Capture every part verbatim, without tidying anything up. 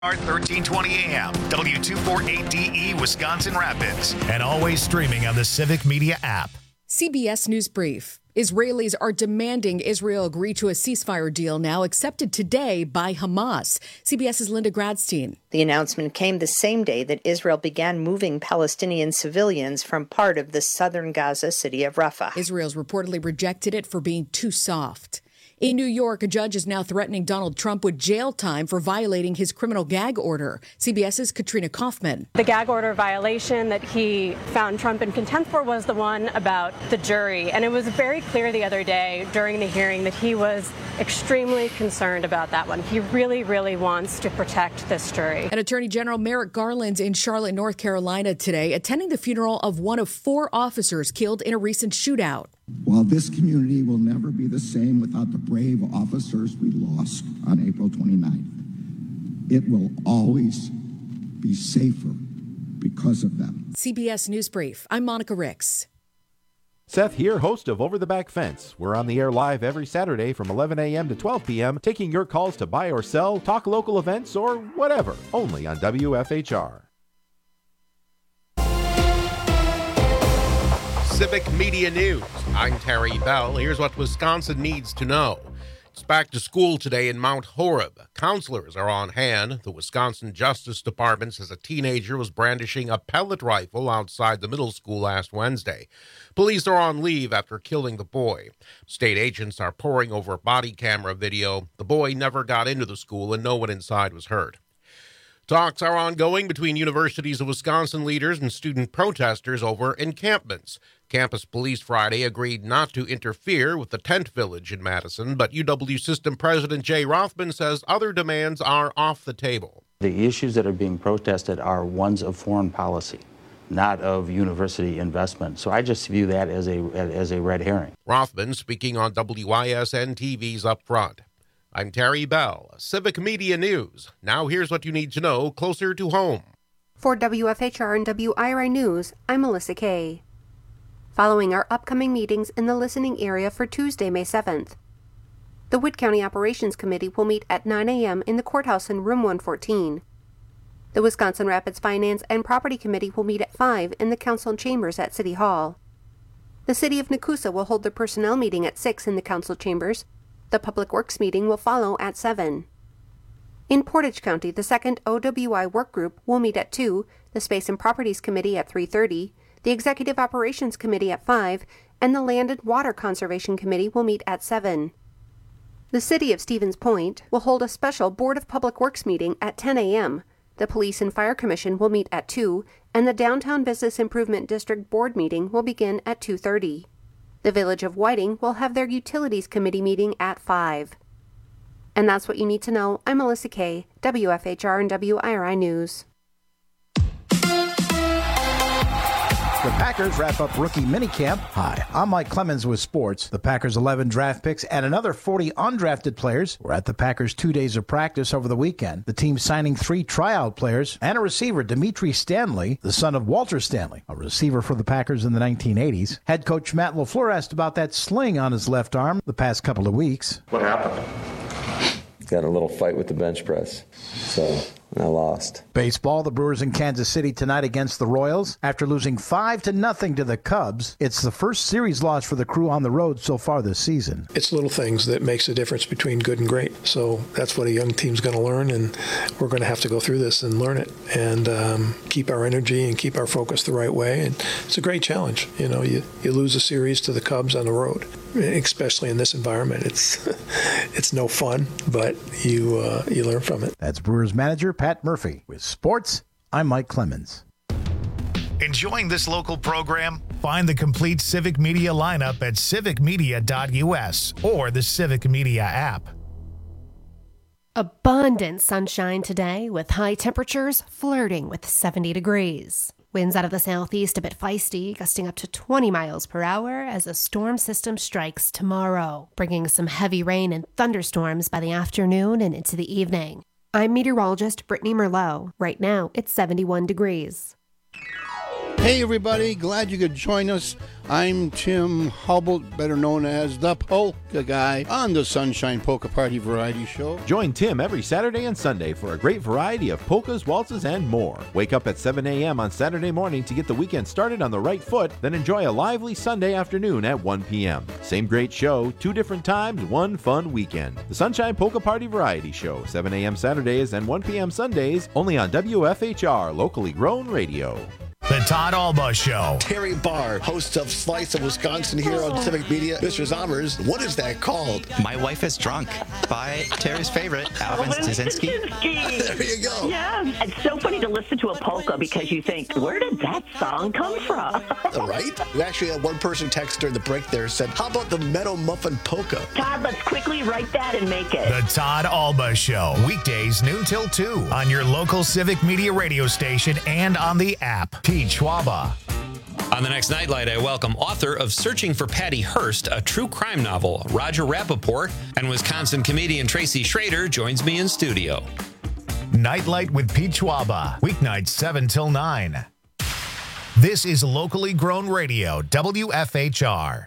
thirteen twenty A M, W two forty-eight D E, Wisconsin Rapids, and always streaming on the Civic Media app. C B S News Brief. Israelis are demanding Israel agree to a ceasefire deal now accepted today by Hamas. CBS's Linda Gradstein. The announcement came the same day that Israel began moving Palestinian civilians from part of the southern Gaza city of Rafah. Israel's reportedly rejected it for being too soft. In New York, a judge is now threatening Donald Trump with jail time for violating his criminal gag order. CBS's Katrina Kaufman. The gag order violation that he found Trump in contempt for was the one about the jury. And it was very clear the other day during the hearing that he was extremely concerned about that one. He really, really wants to protect this jury. And Attorney General Merrick Garland's in Charlotte, North Carolina today, attending the funeral of one of four officers killed in a recent shootout. While this community will never be the same without the brave officers we lost on April twenty-ninth, it will always be safer because of them. C B S News Brief. I'm Monica Ricks. Seth here, host of Over the Back Fence. We're on the air live every Saturday from eleven a.m. to twelve p.m., taking your calls to buy or sell, talk local events, or whatever, only on W F H R. Civic Media News. I'm Terry Bell. Here's what Wisconsin needs to know. It's back to school today in Mount Horeb. Counselors are on hand. The Wisconsin Justice Department says a teenager was brandishing a pellet rifle outside the middle school last Wednesday. Police are on leave after killing the boy. State agents are poring over body camera video. The boy never got into the school and no one inside was hurt. Talks are ongoing between Universities of Wisconsin leaders and student protesters over encampments. Campus police Friday agreed not to interfere with the tent village in Madison, but U W System President Jay Rothman says other demands are off the table. The issues that are being protested are ones of foreign policy, not of university investment. So I just view that as a as a red herring. Rothman speaking on W I S N T V's Up Front. I'm Terry Bell, Civic Media News. Now here's what you need to know closer to home. For W F H R and W I R I News, I'm Melissa Kay. Following our upcoming meetings in the listening area for Tuesday, May seventh. The Wood County Operations Committee will meet at nine a.m. in the courthouse in room one fourteen. The Wisconsin Rapids Finance and Property Committee will meet at five in the council chambers at City Hall. The City of Nakusa will hold their personnel meeting at six in the council chambers. The Public Works meeting will follow at seven. In Portage County, the second O W I work group will meet at two, the Space and Properties Committee at three thirty, the Executive Operations Committee at five, and the Land and Water Conservation Committee will meet at seven. The City of Stevens Point will hold a special Board of Public Works meeting at ten a.m. The Police and Fire Commission will meet at two, and the Downtown Business Improvement District Board meeting will begin at two thirty. The Village of Whiting will have their Utilities Committee meeting at five. And that's what you need to know. I'm Melissa Kay, W F H R and W I R I News. The Packers wrap up rookie minicamp. Hi, I'm Mike Clemens with sports. The Packers' eleven draft picks and another forty undrafted players were at the Packers' two days of practice over the weekend. The team signing three tryout players and a receiver, Dimitri Stanley, the son of Walter Stanley, a receiver for the Packers in the nineteen eighties. Head coach Matt LaFleur asked about that sling on his left arm the past couple of weeks. What happened? Got in a little fight with the bench press, so I lost. Baseball, the Brewers in Kansas City tonight against the Royals. After losing five to nothing to the Cubs, it's the first series loss for the Crew on the road so far this season. It's little things that makes a difference between good and great. So that's what a young team's going to learn, and we're going to have to go through this and learn it and um, keep our energy and keep our focus the right way. And it's a great challenge. You know, you, you lose a series to the Cubs on the road, especially in this environment. It's it's no fun, but you uh, you learn from it. That's Brewers manager Pat Murphy. With sports, I'm Mike Clemens. Enjoying this local program? Find the complete Civic Media lineup at civic media dot u s or the Civic Media app. Abundant sunshine today with high temperatures flirting with seventy degrees. Winds out of the southeast a bit feisty, gusting up to twenty miles per hour as a storm system strikes tomorrow, bringing some heavy rain and thunderstorms by the afternoon and into the evening. I'm meteorologist Brittany Merlot. Right now, it's seventy-one degrees. Hey everybody, glad you could join us. I'm Tim Hubble, better known as the Polka Guy, on the Sunshine Polka Party Variety Show. Join Tim every Saturday and Sunday for a great variety of polkas, waltzes, and more. Wake up at seven a.m. on Saturday morning to get the weekend started on the right foot, then enjoy a lively Sunday afternoon at one p.m. Same great show, two different times, one fun weekend. The Sunshine Polka Party Variety Show, seven a.m. Saturdays and one p.m. Sundays, only on W F H R, locally grown radio. The Todd Alba Show. Terry Barr, host of Slice of Wisconsin here on Civic Media. Mister Zommers, what is that called? My Wife is Drunk by Terry's favorite, Alvin Staszynski. There you go. Yeah, it's so funny to listen to a polka because you think, where did that song come from? Right? We actually had one person text during the break there said, how about the Meadow Muffin Polka? Todd, let's quickly write that and make it. The Todd Alba Show. Weekdays noon till two on your local Civic Media radio station and on the app. Pete Schwaba. On the next Nightlight, I welcome author of Searching for Patty Hearst, a true crime novel, Roger Rappaport, and Wisconsin comedian Tracy Schrader joins me in studio. Nightlight with Pete Schwaba. Weeknights seven till nine. This is locally grown radio, W F H R.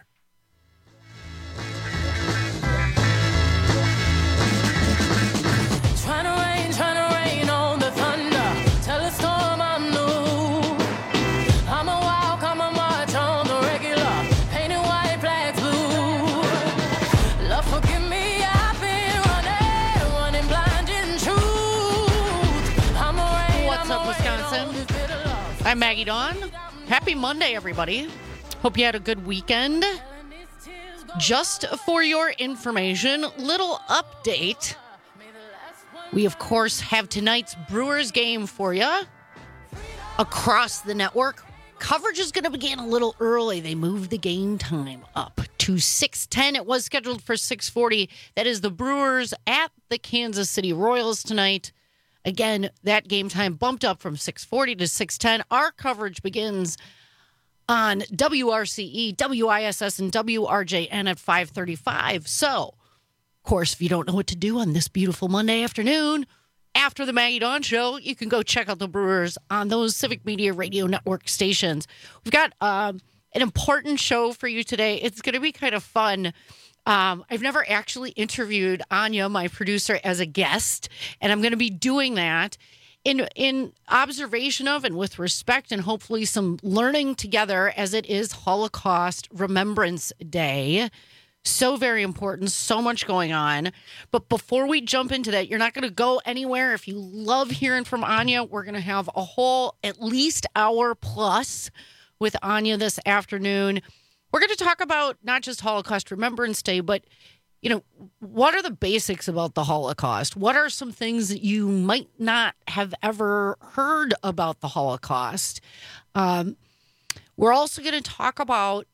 I'm Maggie Dawn. Happy Monday, everybody. Hope you had a good weekend. Just for your information, little update. We, of course, have tonight's Brewers game for you across the network. Coverage is going to begin a little early. They moved the game time up to six ten. It was scheduled for six forty. That is the Brewers at the Kansas City Royals tonight. Again, that game time bumped up from six forty to six ten. Our coverage begins on W R C E, W I S S, and W R J N at five thirty-five. So, of course, if you don't know what to do on this beautiful Monday afternoon, after the Maggie Dawn Show, you can go check out the Brewers on those Civic Media Radio Network stations. We've got um, an important show for you today. It's going to be kind of fun. Um, I've never actually interviewed Anya, my producer, as a guest, and I'm going to be doing that in in observation of and with respect and hopefully some learning together as it is Holocaust Remembrance Day. So very important, so much going on. But before we jump into that, you're not going to go anywhere. If you love hearing from Anya, we're going to have a whole at least hour plus with Anya this afternoon. We're going to talk about not just Holocaust Remembrance Day, but, you know, what are the basics about the Holocaust? What are some things that you might not have ever heard about the Holocaust? Um, we're also going to talk about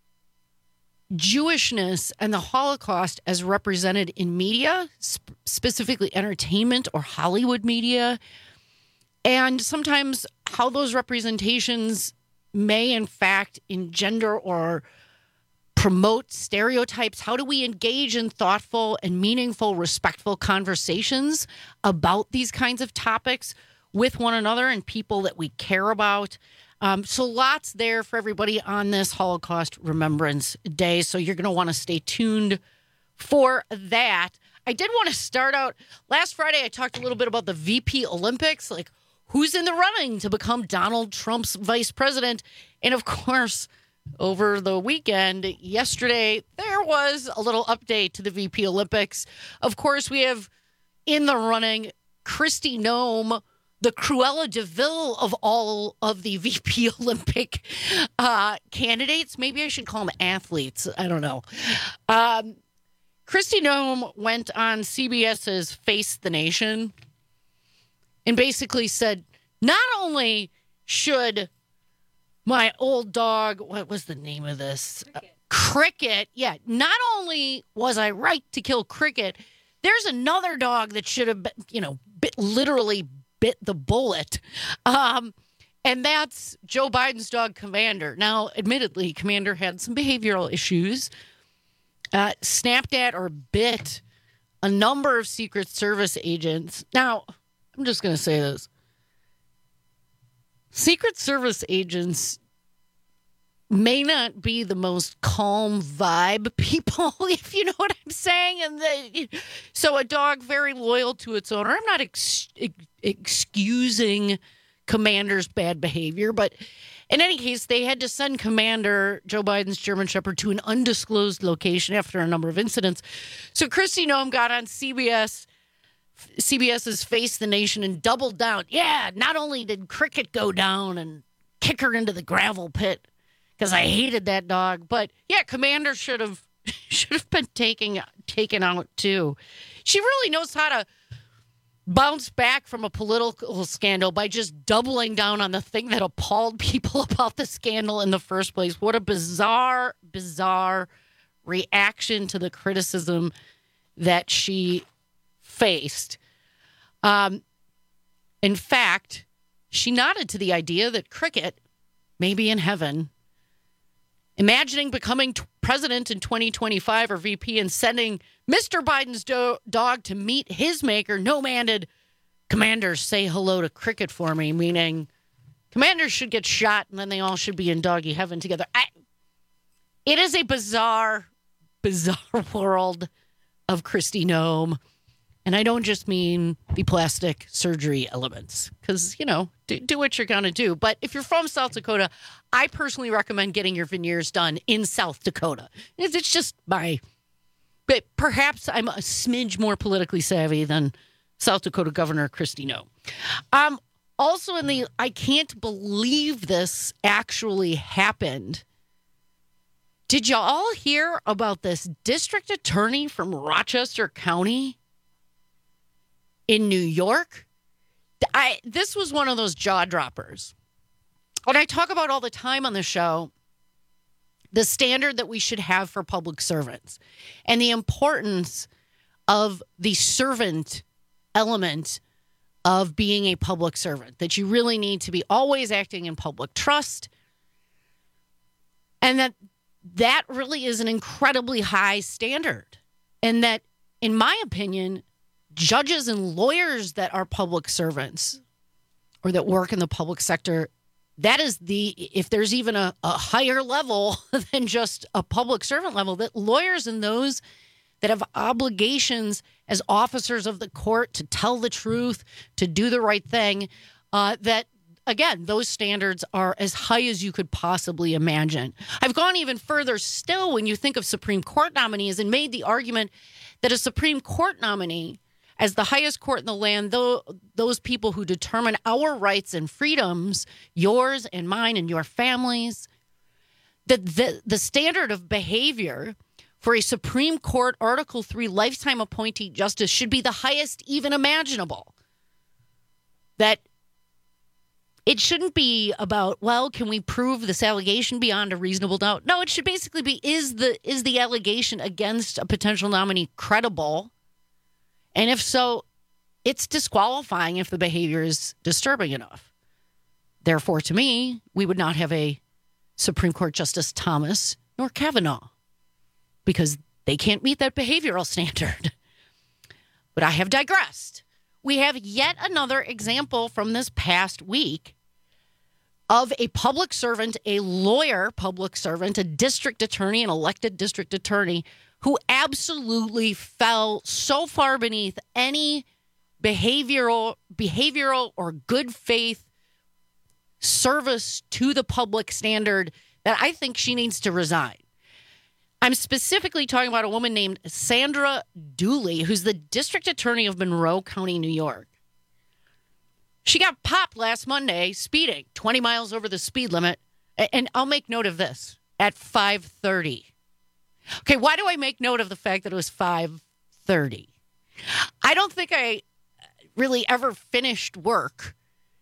Jewishness and the Holocaust as represented in media, sp- specifically entertainment or Hollywood media, and sometimes how those representations may in fact engender or promote stereotypes. How do we engage in thoughtful and meaningful, respectful conversations about these kinds of topics with one another and people that we care about? Um, so lots there for everybody on this Holocaust Remembrance Day. So you're going to want to stay tuned for that. I did want to start out, last Friday I talked a little bit about the V P Olympics, like who's in the running to become Donald Trump's vice president. And of course, over the weekend, yesterday, there was a little update to the V P Olympics. Of course, we have in the running Kristi Noem, the Cruella de Vil of all of the V P Olympic uh, candidates. Maybe I should call them athletes. I don't know. Um, Kristi Noem went on CBS's Face the Nation and basically said, not only should my old dog, what was the name of this? Cricket. Uh, Cricket. Yeah. Not only was I right to kill Cricket, there's another dog that should have, been, you know, bit, literally bit the bullet. Um, and that's Joe Biden's dog, Commander. Now, admittedly, Commander had some behavioral issues, uh, snapped at or bit a number of Secret Service agents. Now, I'm just going to say this. Secret Service agents may not be the most calm vibe people, if you know what I'm saying. And the, so a dog very loyal to its owner. I'm not ex- ex- excusing Commander's bad behavior, but in any case, they had to send Commander Joe Biden's German Shepherd to an undisclosed location after a number of incidents. So Kristi Noem got on C B S, CBS's Face the Nation and doubled down. Yeah, not only did Cricket go down and kick her into the gravel pit because I hated that dog, but yeah, Commander should have should have been taking taken out too. She really knows how to bounce back from a political scandal by just doubling down on the thing that appalled people about the scandal in the first place. What a bizarre, bizarre reaction to the criticism that she faced. Um, in fact, she nodded to the idea that Cricket may be in heaven, imagining becoming t- president in twenty twenty-five or V P and sending Mister Biden's do- dog to meet his maker. No man did Commander say hello to Cricket for me, meaning Commanders should get shot and then they all should be in doggy heaven together. I, it is a bizarre, bizarre world of Kristi Noem. And I don't just mean the plastic surgery elements because, you know, do, do what you're going to do. But if you're from South Dakota, I personally recommend getting your veneers done in South Dakota. It's, it's just my, but perhaps I'm a smidge more politically savvy than South Dakota Governor Kristi Noem. Um, also in the, I can't believe this actually happened. Did y'all hear about this district attorney from Rochester County in New York? I this was one of those jaw droppers. When I talk about all the time on the show, the standard that we should have for public servants and the importance of the servant element of being a public servant, that you really need to be always acting in public trust, and that that really is an incredibly high standard. And that, in my opinion, judges and lawyers that are public servants or that work in the public sector, that is the, if there's even a, a higher level than just a public servant level, that lawyers and those that have obligations as officers of the court to tell the truth, to do the right thing, uh, that, again, those standards are as high as you could possibly imagine. I've gone even further still when you think of Supreme Court nominees and made the argument that a Supreme Court nominee, as the highest court in the land, though, those people who determine our rights and freedoms, yours and mine and your families, that the, the standard of behavior for a Supreme Court Article three lifetime appointee justice should be the highest even imaginable. That it shouldn't be about, well, can we prove this allegation beyond a reasonable doubt? No, it should basically be, is the is the allegation against a potential nominee credible? And if so, it's disqualifying if the behavior is disturbing enough. Therefore, to me, we would not have a Supreme Court Justice Thomas nor Kavanaugh because they can't meet that behavioral standard. But I have digressed. We have yet another example from this past week of a public servant, a lawyer public servant, a district attorney, an elected district attorney, who absolutely fell so far beneath any behavioral, behavioral or good faith service to the public standard that I think she needs to resign. I'm specifically talking about a woman named Sandra Dooley, who's the district attorney of Monroe County, New York. She got popped last Monday speeding twenty miles over the speed limit. And I'll make note of this, at five thirty. Okay, why do I make note of the fact that it was five thirty? I don't think I really ever finished work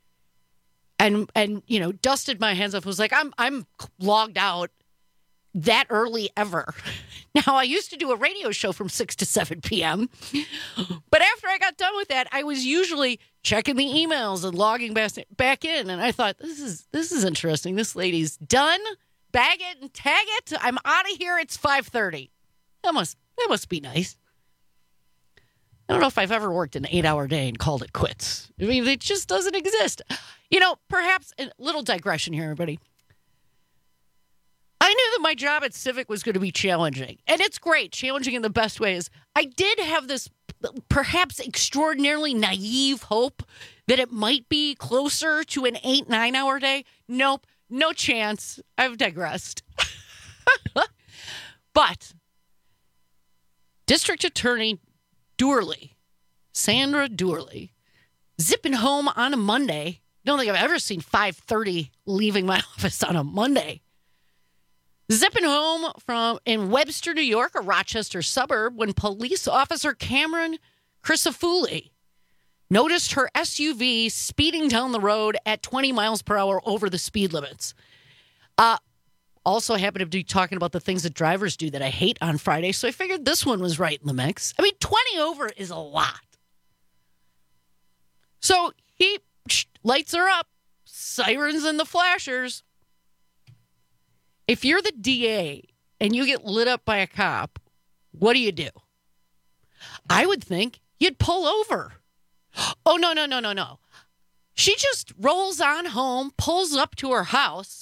and, and you know, dusted my hands off. Was like, I'm I'm logged out that early ever. Now, I used to do a radio show from six to seven p.m., but after I got done with that, I was usually checking the emails and logging back in, and I thought, this is this is interesting. This lady's done. Bag it and tag it. I'm out of here. It's five thirty. That must, that must be nice. I don't know if I've ever worked an eight-hour day and called it quits. I mean, it just doesn't exist. You know, perhaps a little digression here, everybody. I knew that my job at Civic was going to be challenging, and it's great, challenging in the best ways. I did have this perhaps extraordinarily naive hope that it might be closer to an eight, nine-hour day. Nope, no chance. I've digressed. But District Attorney Doorley, Sandra Doorley, zipping home on a Monday. Don't think I've ever seen five thirty leaving my office on a Monday. Zipping home from in Webster, New York, a Rochester suburb, when police officer Cameron Crisafulli noticed her S U V speeding down the road at twenty miles per hour over the speed limits. Uh, also happened to be talking about the things that drivers do that I hate on Friday, so I figured this one was right in the mix. I mean, twenty over is a lot. So he lights her up, sirens and the flashers. If you're the D A and you get lit up by a cop, what do you do? I would think you'd pull over. Oh, no, no, no, no, no. She just rolls on home, pulls up to her house,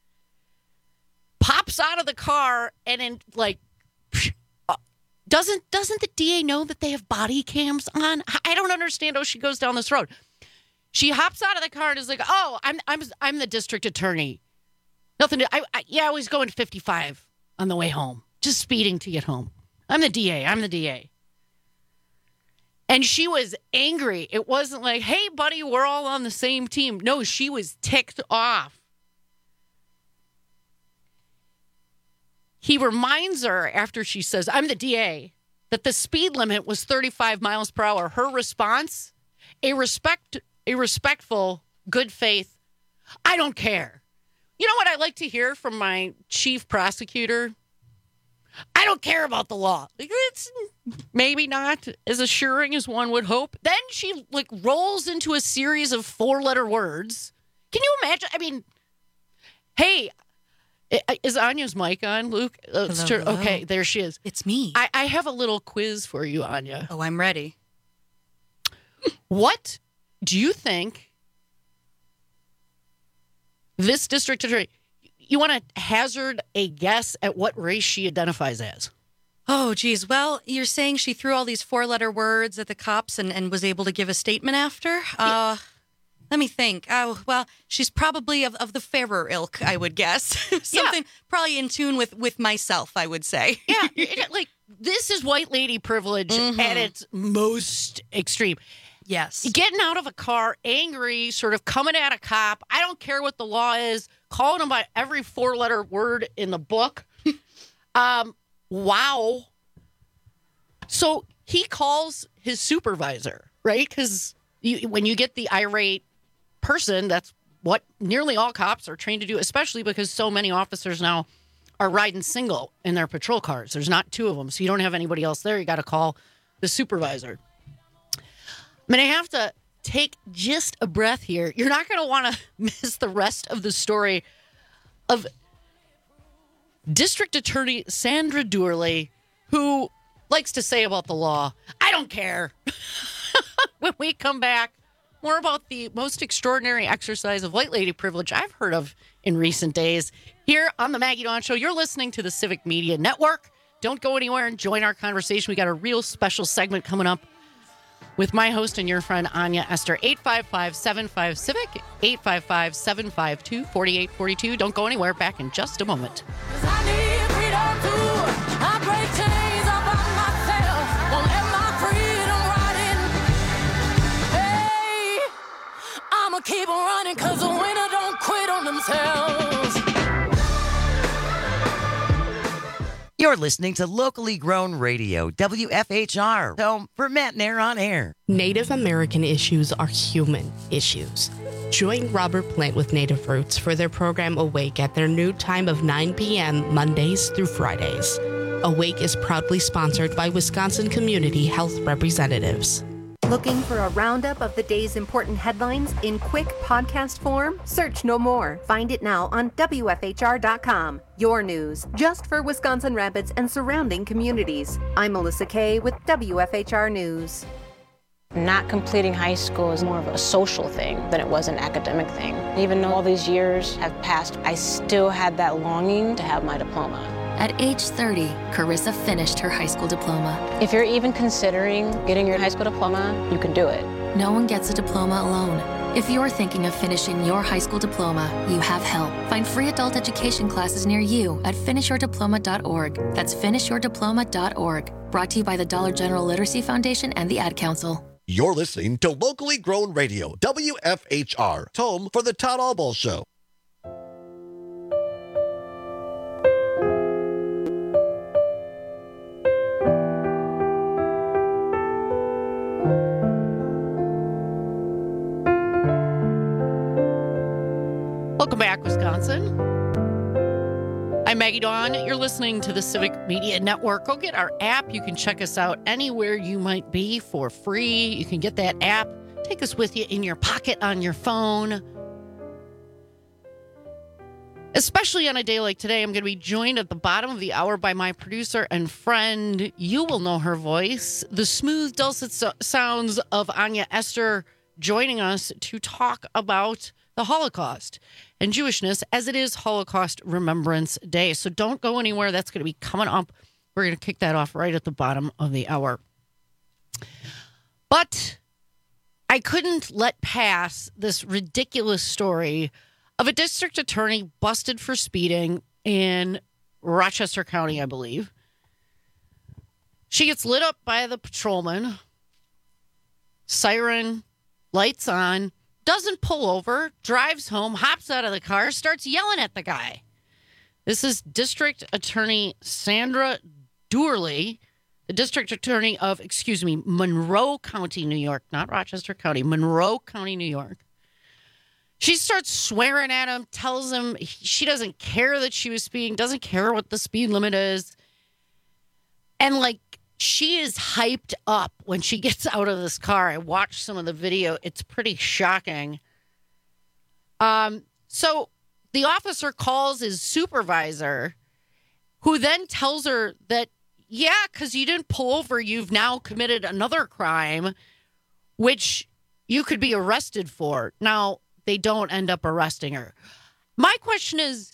pops out of the car, and then, like, doesn't doesn't the D A know that they have body cams on? I don't understand how she goes down this road. She hops out of the car and is like, oh, I'm I'm I'm the district attorney. Nothing to, I, I, yeah, I was going fifty-five on the way home, just speeding to get home. I'm the D A. I'm the D A. And she was angry. It wasn't like, hey, buddy, we're all on the same team. No, she was ticked off. He reminds her after she says, I'm the D A, that the speed limit was thirty-five miles per hour. Her response, a respect, a respectful, good faith, I don't care. You know what I like to hear from my chief prosecutor? I don't care about the law. It's maybe not as assuring as one would hope. Then she like rolls into a series of four-letter words. Can you imagine? I mean, hey, is Anya's mic on, Luke? Uh, hello, hello. Okay, there she is. It's me. I, I have a little quiz for you, Anya. Oh, I'm ready. What do you think this district attorney, you want to hazard a guess at what race she identifies as? Oh, geez. Well, you're saying she threw all these four-letter words at the cops and, and was able to give a statement after? Uh, let me think. Oh, well, she's probably of, of the fairer ilk, I would guess. Something yeah. probably in tune with, with myself, I would say. Yeah, it, like, this is white lady privilege mm-hmm. at its most extreme. Yes. Getting out of a car, angry, sort of coming at a cop. I don't care what the law is. Calling him by every four-letter word in the book. um, wow. So he calls his supervisor, right? Because when you get the irate person, that's what nearly all cops are trained to do, especially because so many officers now are riding single in their patrol cars. There's not two of them, so you don't have anybody else there. You got to call the supervisor. I mean, I have to take just a breath here. You're not going to want to miss the rest of the story of District Attorney Sandra Doorley, who likes to say about the law, I don't care. When we come back, more about the most extraordinary exercise of white lady privilege I've heard of in recent days. Here on the Maggie Dawn Show, you're listening to the Civic Media Network. Don't go anywhere and join our conversation. We got a real special segment coming up with my host and your friend, Anya Esther. eight five five, seven five, CIVIC, eight five five, seven five two, four eight four two. Don't go anywhere. Back in just a moment. I'ma keep on running because the winner don't quit on themselves. You're listening to locally grown radio, W F H R, home for Matt Nair on air. Native American issues are human issues. Join Robert Plant with Native Roots for their program Awake at their new time of nine p.m. Mondays through Fridays. Awake is proudly sponsored by Wisconsin Community Health Representatives. Looking for a roundup of the day's important headlines in quick podcast form? Search no more. Find it now on W F H R dot com. Your news, just for Wisconsin Rapids and surrounding communities. I'm Melissa Kay with W F H R News. Not completing high school is more of a social thing than it was an academic thing. Even though all these years have passed, I still had that longing to have my diploma. At age thirty, Carissa finished her high school diploma. If you're even considering getting your high school diploma, you can do it. No one gets a diploma alone. If you're thinking of finishing your high school diploma, you have help. Find free adult education classes near you at finish your diploma dot org. That's finish your diploma dot org. Brought to you by the Dollar General Literacy Foundation and the Ad Council. You're listening to Locally Grown Radio, W F H R, home for the Todd Albaugh Show. Welcome back, Wisconsin. I'm Maggie Dawn. You're listening to the Civic Media Network. Go get our app. You can check us out anywhere you might be for free. You can get that app. Take us with you in your pocket on your phone. Especially on a day like today, I'm going to be joined at the bottom of the hour by my producer and friend. You will know her voice. The smooth, dulcet so- sounds of Anya Esther joining us to talk about the Holocaust and Jewishness, as it is Holocaust Remembrance Day. So don't go anywhere. That's going to be coming up. We're going to kick that off right at the bottom of the hour. But I couldn't let pass this ridiculous story of a district attorney busted for speeding in Rochester County, I believe. She gets lit up by the patrolman. Siren, lights on. Doesn't pull over, drives home, hops out of the car, starts yelling at the guy. This is District Attorney Sandra Doorley, the District Attorney of, excuse me, Monroe County, New York, not Rochester County, Monroe County, New York. She starts swearing at him, tells him she doesn't care that she was speeding, doesn't care what the speed limit is. And like, she is hyped up when she gets out of this car. I watched some of the video. It's pretty shocking. Um, so the officer calls his supervisor, who then tells her that, yeah, because you didn't pull over, you've now committed another crime, which you could be arrested for. Now, they don't end up arresting her. My question is,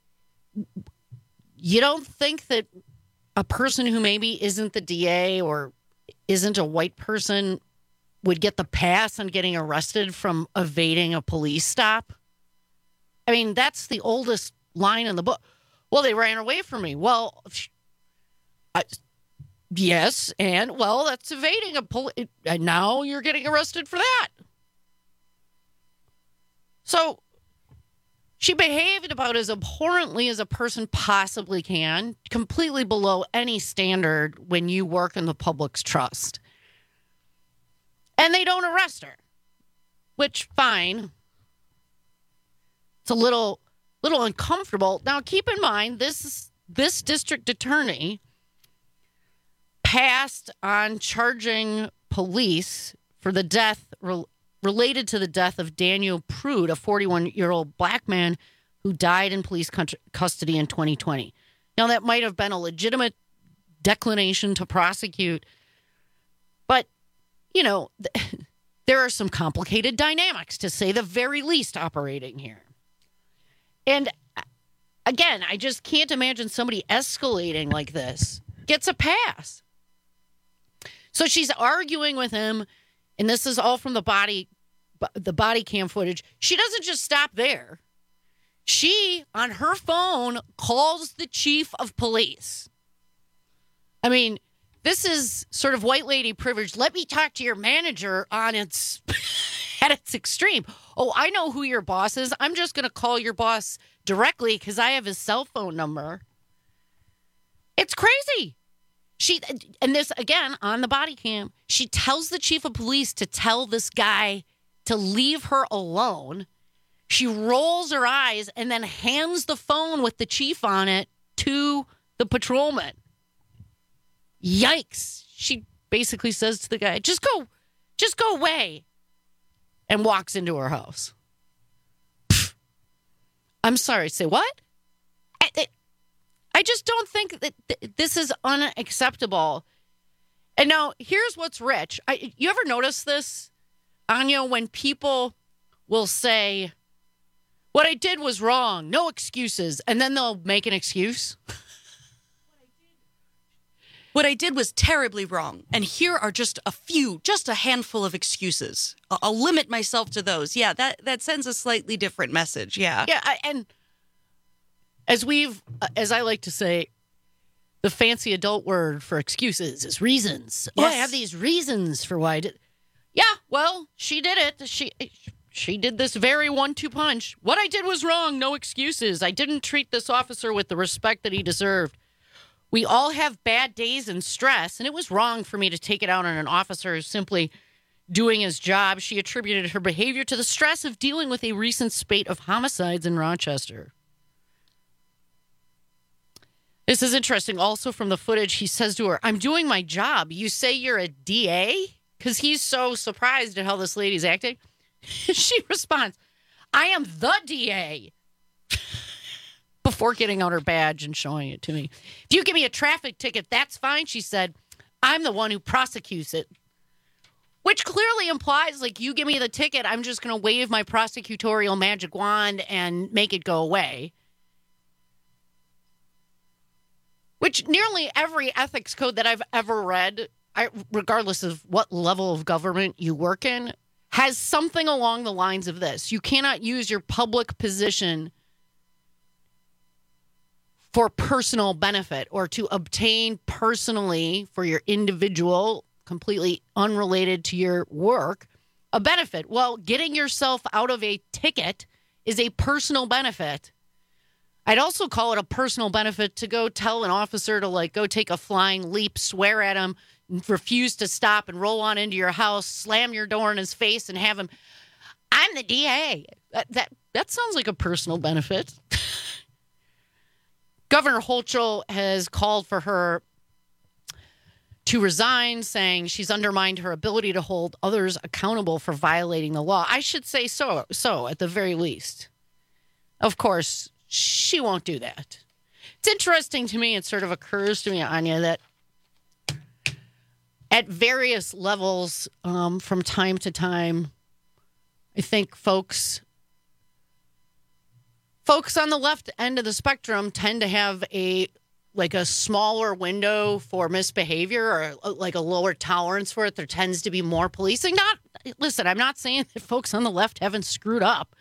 you don't think that a person who maybe isn't the D A or isn't a white person would get the pass on getting arrested from evading a police stop? I mean, that's the oldest line in the book. Well, they ran away from me. Well, I, yes, and, well, that's evading a police. And now you're getting arrested for that. So she behaved about as abhorrently as a person possibly can, completely below any standard when you work in the public's trust. And they don't arrest her, which, fine. It's a little little uncomfortable. Now, keep in mind, this this district attorney passed on charging police for the death re- related to the death of Daniel Prude, a forty-one-year-old black man who died in police country, custody in twenty twenty. Now, that might have been a legitimate declination to prosecute, but, you know, th- there are some complicated dynamics, to say the very least, operating here. And, again, I just can't imagine somebody escalating like this gets a pass. So she's arguing with him, and this is all from the body, the body cam footage. She doesn't just stop there. She, on her phone, calls the chief of police. I mean, this is sort of white lady privilege. Let me talk to your manager on its at its extreme. Oh, I know who your boss is. I'm just going to call your boss directly because I have his cell phone number. It's crazy. She, and this, again, on the body cam, she tells the chief of police to tell this guy to leave her alone. She rolls her eyes and then hands the phone with the chief on it to the patrolman. Yikes. She basically says to the guy, just go, Just go away. And walks into her house. Pfft. I'm sorry, say what? I, I, I just don't think that th- this is unacceptable. And now, here's what's rich. I, you ever notice this, Anya, when people will say, what I did was wrong, no excuses, and then they'll make an excuse? What I did was terribly wrong, and here are just a few, just a handful of excuses. I'll, I'll limit myself to those. Yeah, that, that sends a slightly different message, yeah. Yeah, I, and as we've, as I like to say, the fancy adult word for excuses is reasons. Yes. Oh, I have these reasons for why I did. Yeah, well, she did it. She she did this very one two punch. What I did was wrong, no excuses. I didn't treat this officer with the respect that he deserved. We all have bad days and stress, and it was wrong for me to take it out on an officer who's simply doing his job. She attributed her behavior to the stress of dealing with a recent spate of homicides in Rochester. This is interesting. Also from the footage, he says to her, I'm doing my job. You say you're a D A? Because he's so surprised at how this lady's acting. She responds, I am the D A. Before getting out her badge and showing it to me. If you give me a traffic ticket, that's fine, she said. I'm the one who prosecutes it. Which clearly implies, like, you give me the ticket, I'm just going to wave my prosecutorial magic wand and make it go away. Which nearly every ethics code that I've ever read, I, regardless of what level of government you work in, has something along the lines of this. You cannot use your public position for personal benefit or to obtain personally for your individual, completely unrelated to your work, a benefit. Well, getting yourself out of a ticket is a personal benefit. I'd also call it a personal benefit to go tell an officer to, like, go take a flying leap, swear at him, refuse to stop and roll on into your house, slam your door in his face and have him, I'm the D A. That, that, that sounds like a personal benefit. Governor Hochul has called for her to resign, saying she's undermined her ability to hold others accountable for violating the law. I should say so, so at the very least. Of course, she won't do that. It's interesting to me, it sort of occurs to me, Anya, that at various levels, um, from time to time, I think folks... Folks on the left end of the spectrum tend to have a like a smaller window for misbehavior or like a lower tolerance for it. There tends to be more policing. Not listen, I'm not saying that folks on the left haven't screwed up.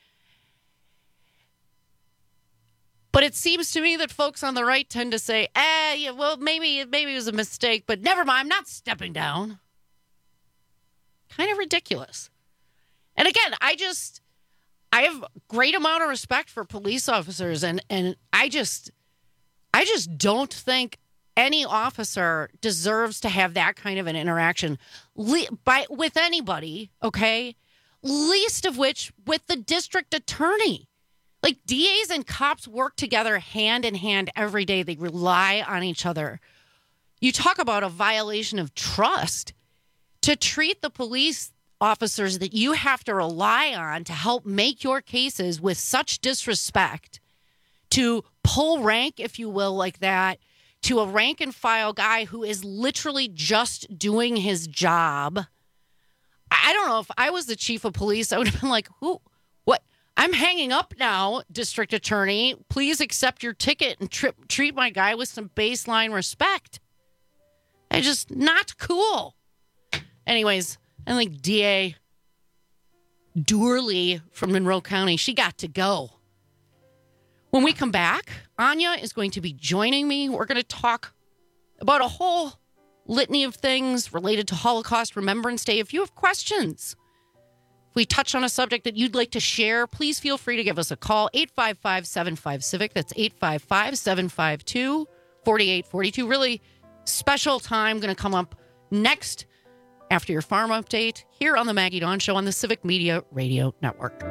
But it seems to me that folks on the right tend to say, eh, yeah, well, maybe, maybe it was a mistake, but never mind, I'm not stepping down. Kind of ridiculous. And again, I just... I have a great amount of respect for police officers, and, and I just I just don't think any officer deserves to have that kind of an interaction le- by with anybody, okay? Least of which with the district attorney. Like, D As and cops work together hand in hand every day. They rely on each other. You talk about a violation of trust. To treat the police officers that you have to rely on to help make your cases with such disrespect, to pull rank, if you will, like that, to a rank and file guy who is literally just doing his job. I don't know, if I was the chief of police, I would have been like, who, what? I'm hanging up now, district attorney. Please accept your ticket and tri- treat my guy with some baseline respect. It's just not cool. Anyways, I think D A Doorley from Monroe County, she got to go. When we come back, Anya is going to be joining me. We're going to talk about a whole litany of things related to Holocaust Remembrance Day. If you have questions, if we touch on a subject that you'd like to share, please feel free to give us a call, eight five five, seven five, CIVIC. That's eight five five, seven five two, four eight four two. Really special time going to come up next after your farm update here on the Maggie Dawn Show on the Civic Media Radio Network.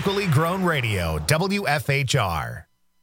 Locally grown radio, W F H R.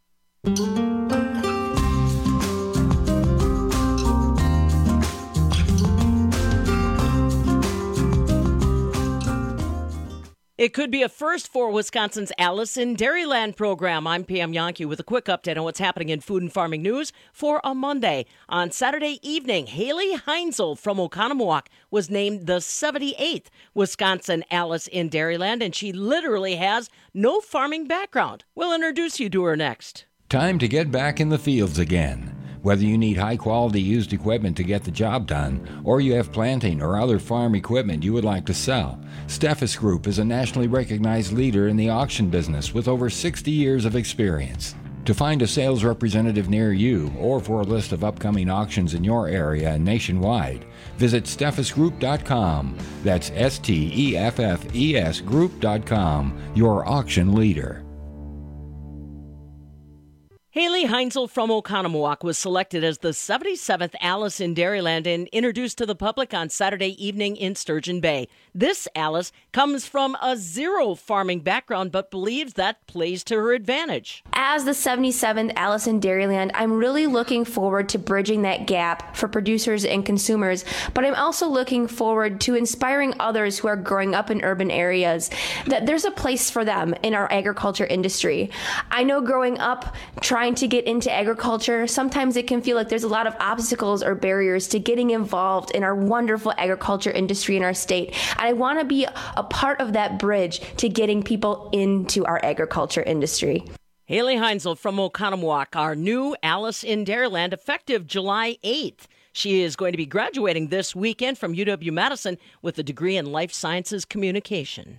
It could be a first for Wisconsin's Alice in Dairyland program. I'm Pam Yonke with a quick update on what's happening in food and farming news for a Monday. On Saturday evening, Haley Heinzel from Oconomowoc was named the seventy-eighth Wisconsin Alice in Dairyland, and she literally has no farming background. We'll introduce you to her next. Time to get back in the fields again. Whether you need high-quality used equipment to get the job done, or you have planting or other farm equipment you would like to sell, Steffes Group is a nationally recognized leader in the auction business with over sixty years of experience. To find a sales representative near you, or for a list of upcoming auctions in your area and nationwide, visit steffes group dot com. That's S T E F F E S group dot com, your auction leader. Haley Heinzel from Oconomowoc was selected as the seventy-seventh Alice in Dairyland and introduced to the public on Saturday evening in Sturgeon Bay. This Alice comes from a zero farming background but believes that plays to her advantage. As the seventy-seventh Alice in Dairyland, I'm really looking forward to bridging that gap for producers and consumers, but I'm also looking forward to inspiring others who are growing up in urban areas that there's a place for them in our agriculture industry. I know growing up, trying to get into agriculture, sometimes it can feel like there's a lot of obstacles or barriers to getting involved in our wonderful agriculture industry in our state. And I want to be a part of that bridge to getting people into our agriculture industry. Haley Heinzel from Oconomowoc, our new Alice in Dairyland, effective July eighth. She is going to be graduating this weekend from U W-Madison with a degree in Life Sciences Communication.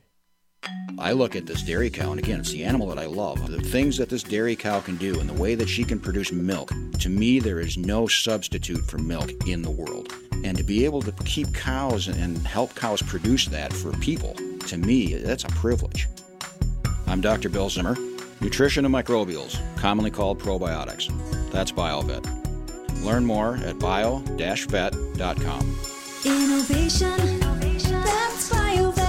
I look at this dairy cow, and again, it's the animal that I love. The things that this dairy cow can do and the way that she can produce milk, to me, there is no substitute for milk in the world. And to be able to keep cows and help cows produce that for people, to me, that's a privilege. I'm Doctor Bill Zimmer, nutrition and microbials, commonly called probiotics. That's BioVet. Learn more at bio dash vet dot com. Innovation, that's BioVet.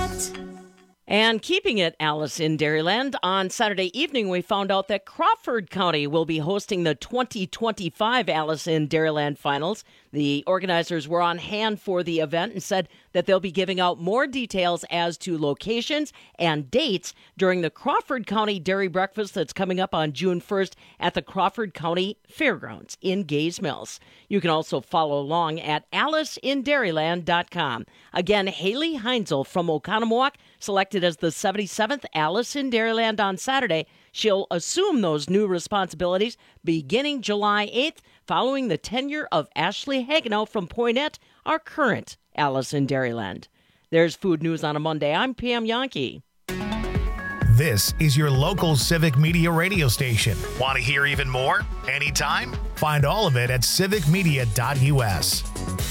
And keeping it Alice in Dairyland, on Saturday evening we found out that Crawford County will be hosting the twenty twenty-five Alice in Dairyland Finals. The organizers were on hand for the event and said that they'll be giving out more details as to locations and dates during the Crawford County Dairy Breakfast that's coming up on June first at the Crawford County Fairgrounds in Gays Mills. You can also follow along at alice in dairyland dot com. Again, Haley Heinzel from Oconomowoc, selected as the seventy-seventh Alice in Dairyland on Saturday. She'll assume those new responsibilities beginning July eighth, following the tenure of Ashley Hagenow from Poynette, our current Alice in Dairyland. There's food news on a Monday. I'm Pam Yonke. This is your local Civic Media radio station. Want to hear even more? Anytime? Find all of it at civic media dot U S.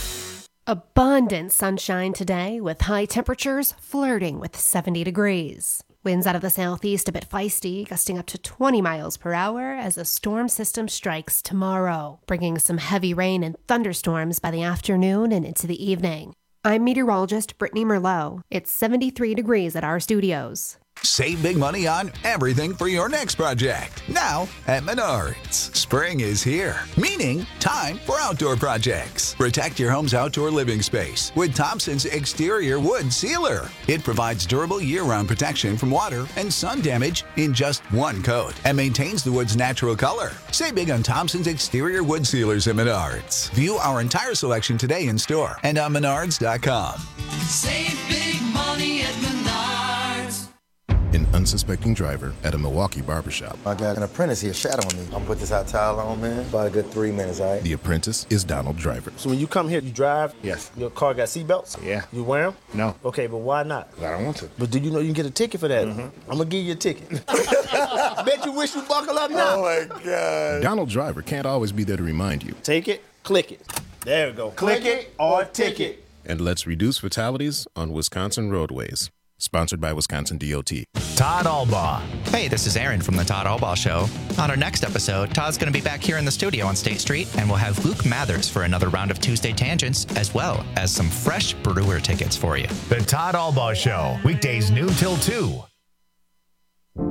Abundant sunshine today with high temperatures flirting with seventy degrees. Winds out of the southeast a bit feisty, gusting up to twenty miles per hour as a storm system strikes tomorrow, bringing some heavy rain and thunderstorms by the afternoon and into the evening. I'm meteorologist Brittany Merlot. It's seventy-three degrees at our studios. Save big money on everything for your next project. Now at Menards. Spring is here, meaning time for outdoor projects. Protect your home's outdoor living space with Thompson's exterior wood sealer. It provides durable year-round protection from water and sun damage in just one coat and maintains the wood's natural color. Save big on Thompson's exterior wood sealers at Menards. View our entire selection today in store and on menards dot com. Save big money at Menards. An unsuspecting driver at a Milwaukee barbershop. I got an apprentice here shadowing me. I'm gonna put this hot towel on, man. About a good three minutes, all right? The apprentice is Donald Driver. So when you come here, you drive? Yes. Your car got seatbelts? Yeah. You wear them? No. Okay, but why not? I don't want to. But do you know you can get a ticket for that? Mm-hmm. I'm gonna give you a ticket. Bet you wish you buckle up now. Oh my God. Donald Driver can't always be there to remind you. Take it, click it. There we go. Click, click it or ticket. And let's reduce fatalities on Wisconsin roadways. Sponsored by Wisconsin D O T. Todd Albaugh. Hey, this is Aaron from the Todd Albaugh Show. On our next episode, Todd's going to be back here in the studio on State Street, and we'll have Luke Mathers for another round of Tuesday Tangents, as well as some fresh brewer tickets for you. The Todd Albaugh Show, weekdays noon till two.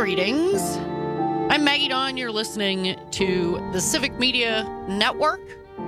Greetings. I'm Maggie Dawn. You're listening to the Civic Media Network.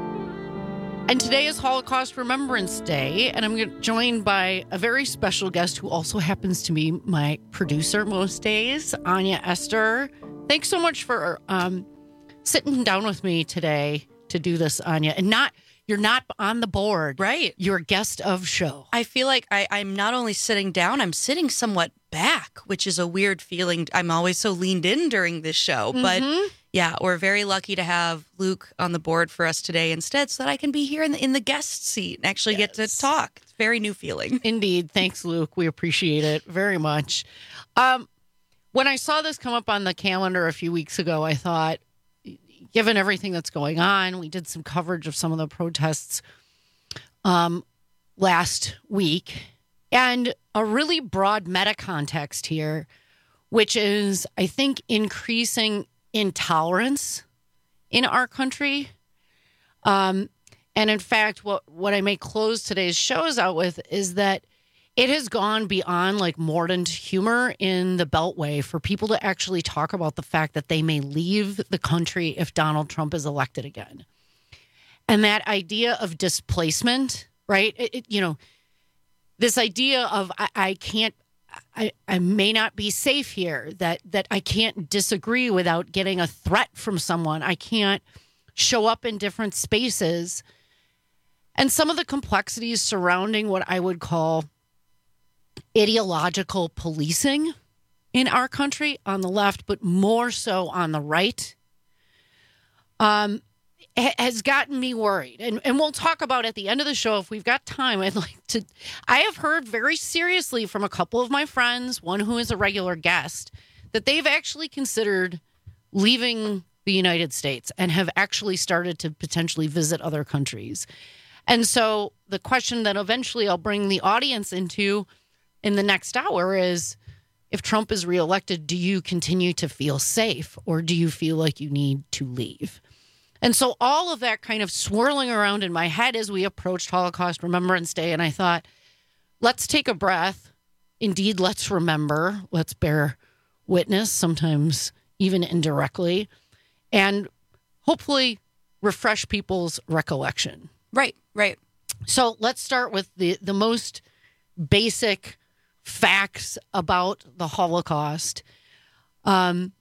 And today is Holocaust Remembrance Day, and I'm joined by a very special guest who also happens to be my producer most days, Anya Esther. Thanks so much for um, sitting down with me today to do this, Anya. And not you're not on the board. Right. You're a guest of show. I feel like I, I'm not only sitting down, I'm sitting somewhat back, which is a weird feeling. I'm always so leaned in during this show. Mm-hmm. But yeah, we're very lucky to have Luke on the board for us today instead so that I can be here in the, in the guest seat and actually yes. get to talk. It's a very new feeling. Indeed. Thanks, Luke. We appreciate it very much. Um, when I saw this come up on the calendar a few weeks ago, I thought, given everything that's going on, we did some coverage of some of the protests um, last week, and a really broad meta context here, which is, I think, increasing intolerance in our country. Um, and in fact, what, what I may close today's shows out with is that it has gone beyond like mordant humor in the Beltway for people to actually talk about the fact that they may leave the country if Donald Trump is elected again. And that idea of displacement, right? It, it, you know, this idea of I, I can't, I, I may not be safe here, that that I can't disagree without getting a threat from someone. I can't show up in different spaces. And some of the complexities surrounding what I would call ideological policing in our country on the left, but more so on the right, um, has gotten me worried. And, and we'll talk about at the end of the show, if we've got time, I'd like to, I have heard very seriously from a couple of my friends, one who is a regular guest, that they've actually considered leaving the United States and have actually started to potentially visit other countries. And so the question that eventually I'll bring the audience into in the next hour is, if Trump is reelected, do you continue to feel safe, or do you feel like you need to leave? And so all of that kind of swirling around in my head as we approached Holocaust Remembrance Day, and I thought, let's take a breath. Indeed, let's remember. Let's bear witness, sometimes even indirectly, and hopefully refresh people's recollection. Right, right. So let's start with the, the most basic facts about the Holocaust. Um,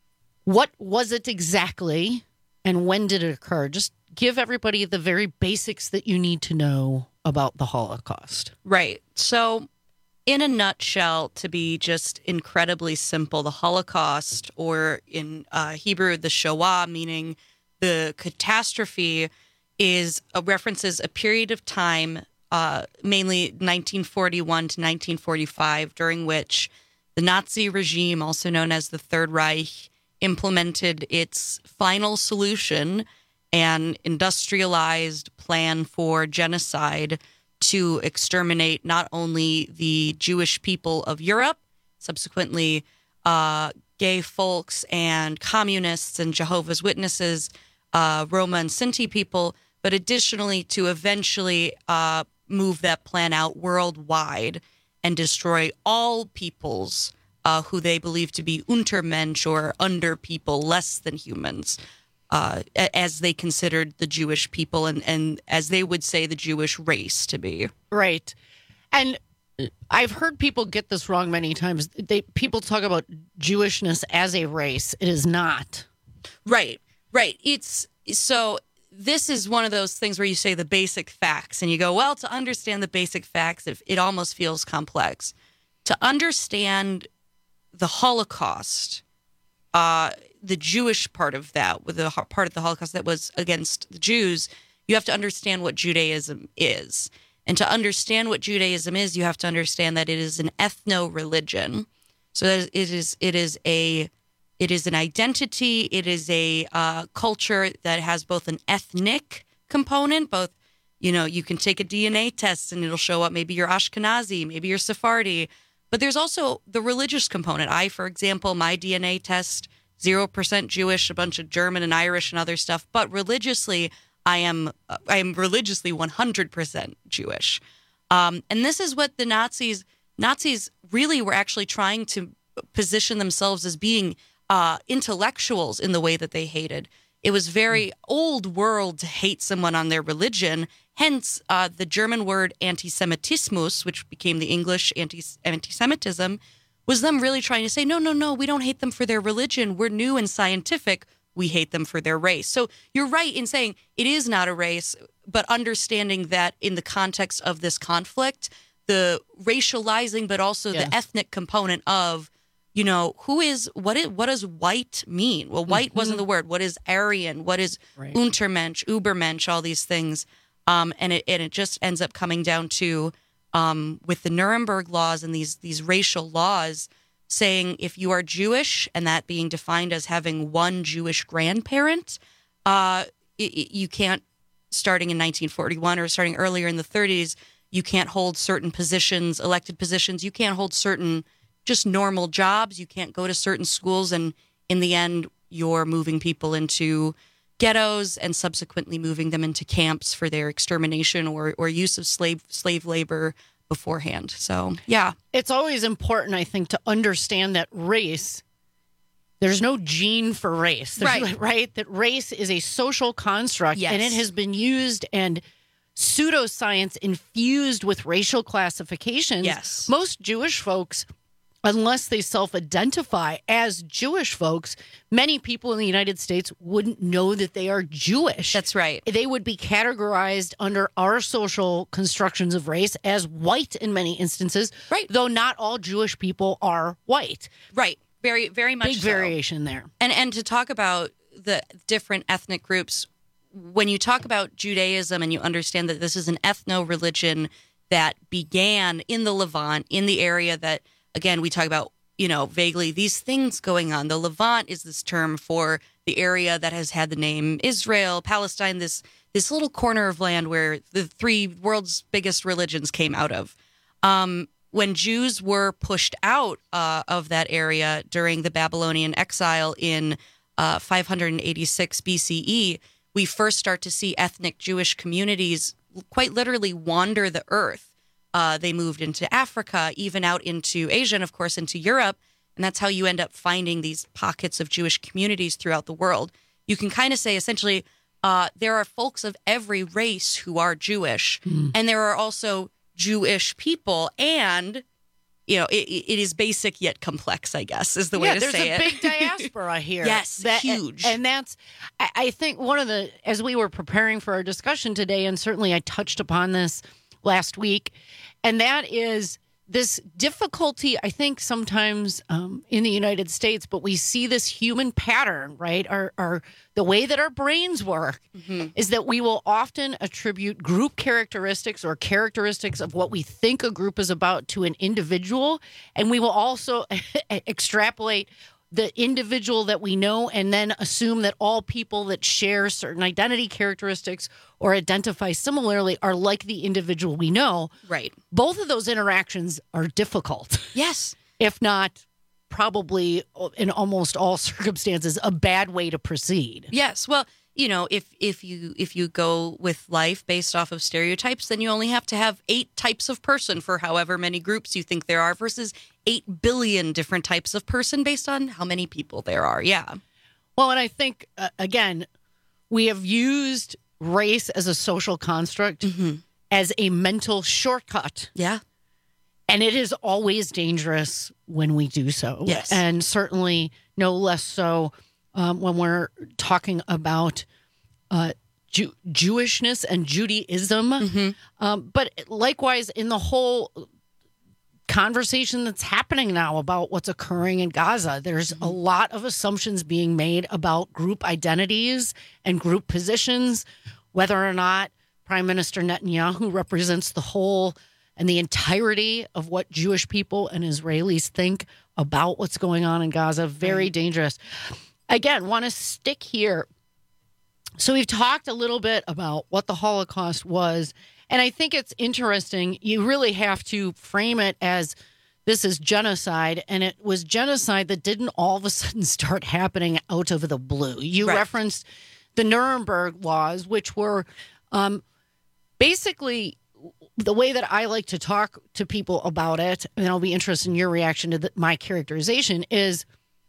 what was it exactly, and when did it occur? Just give everybody the very basics that you need to know about the Holocaust. Right. So, in a nutshell, to be just incredibly simple, the Holocaust, or in uh, Hebrew, the Shoah, meaning the catastrophe, is a, references a period of time, uh, mainly nineteen forty-one to nineteen forty-five, during which the Nazi regime, also known as the Third Reich, implemented its final solution, an industrialized plan for genocide to exterminate not only the Jewish people of Europe, subsequently uh, gay folks and communists and Jehovah's Witnesses, uh, Roma and Sinti people, but additionally to eventually uh, move that plan out worldwide and destroy all peoples uh, who they believe to be Untermensch, or under people, less than humans, uh, as they considered the Jewish people and, and as they would say the Jewish race to be. Right. And I've heard people get this wrong many times. They people talk about Jewishness as a race. It is not. Right, right. It's so this is one of those things where you say the basic facts and you go, well, to understand the basic facts, it, it almost feels complex. To understand the Holocaust, uh, the Jewish part of that, with the part of the Holocaust that was against the Jews, you have to understand what Judaism is. And to understand what Judaism is, you have to understand that it is an ethno-religion. So that it is it is a it is an identity. It is a uh, culture that has both an ethnic component, both, you know, you can take a D N A test and it'll show up maybe you're Ashkenazi, maybe you're Sephardi, but there's also the religious component. I, for example, my D N A test, zero percent Jewish, a bunch of German and Irish and other stuff, but religiously, I am I am religiously one hundred percent Jewish. Um, and this is what the Nazis Nazis really were actually trying to position themselves as being uh, intellectuals in the way that they hated. It was very old world to hate someone on their religion. Hence, uh, the German word antisemitismus, which became the English anti- anti-Semitism, was them really trying to say, no, no, no, we don't hate them for their religion. We're new and scientific. We hate them for their race. So you're right in saying it is not a race, but understanding that in the context of this conflict, the racializing, but also yes. the ethnic component of, you know, who is, what is, what does white mean? Well, white mm-hmm. wasn't the word. What is Aryan? What is right. Untermensch, Übermensch, all these things. Um, and it and it just ends up coming down to, um, with the Nuremberg laws and these these racial laws, saying if you are Jewish, and that being defined as having one Jewish grandparent, uh, it, it, you can't, starting in nineteen forty-one or starting earlier in the thirties, you can't hold certain positions, elected positions. You can't hold certain just normal jobs. You can't go to certain schools. And in the end, you're moving people into ghettos and subsequently moving them into camps for their extermination or, or use of slave slave labor beforehand. So, yeah. It's always important, I think, to understand that race, there's no gene for race. There's, right. Right? That race is a social construct, yes. and it has been used and pseudoscience infused with racial classifications. Yes. Most Jewish folks, unless they self-identify as Jewish folks, many people in the United States wouldn't know that they are Jewish. That's right. They would be categorized under our social constructions of race as white in many instances, right? Though not all Jewish people are white. Right. Very, very much Big so. variation there. And and to talk about the different ethnic groups, when you talk about Judaism and you understand that this is an ethno-religion that began in the Levant, in the area that, again, we talk about, you know, vaguely these things going on. The Levant is this term for the area that has had the name Israel, Palestine, this this little corner of land where the three world's biggest religions came out of. Um, when Jews were pushed out uh, of that area during the Babylonian exile in uh, five eighty-six B C E, we first start to see ethnic Jewish communities quite literally wander the earth. Uh, they moved into Africa, even out into Asia, and of course into Europe. And that's how you end up finding these pockets of Jewish communities throughout the world. You can kind of say, essentially, uh, there are folks of every race who are Jewish. Mm. And there are also Jewish people. And, you know, it, it is basic yet complex, I guess, is the way yeah, to say it. There's a big diaspora here. Yes, that, huge. And, and that's, I, I think one of the, as we were preparing for our discussion today, and certainly I touched upon this last week, and that is this difficulty, I think, sometimes um, in the United States, but we see this human pattern, right? Our, our the way that our brains work mm-hmm. is that we will often attribute group characteristics or characteristics of what we think a group is about to an individual, and we will also extrapolate the individual that we know and then assume that all people that share certain identity characteristics or identify similarly are like the individual we know. Right. Both of those interactions are difficult. Yes. If not probably in almost all circumstances a bad way to proceed. Yes. Well, you know, if if you if you go with life based off of stereotypes, then you only have to have eight types of person for however many groups you think there are versus eight billion different types of person based on how many people there are. Yeah. Well, and I think, uh, again, we have used race as a social construct mm-hmm. as a mental shortcut. Yeah. And it is always dangerous when we do so. Yes. And certainly no less so um, when we're talking about uh, Jew- Jewishness and Judaism. Mm-hmm. Um, but likewise, in the whole conversation that's happening now about what's occurring in Gaza, there's mm-hmm. a lot of assumptions being made about group identities and group positions, whether or not Prime Minister Netanyahu represents the whole and the entirety of what Jewish people and Israelis think about what's going on in Gaza. Very right. dangerous. Again, want to stick here. So we've talked a little bit about what the Holocaust was, and I think it's interesting. You really have to frame it as this is genocide, and it was genocide that didn't all of a sudden start happening out of the blue. You right. referenced the Nuremberg laws, which were um, basically the way that I like to talk to people about it, and I'll be interested in your reaction to the, my characterization, is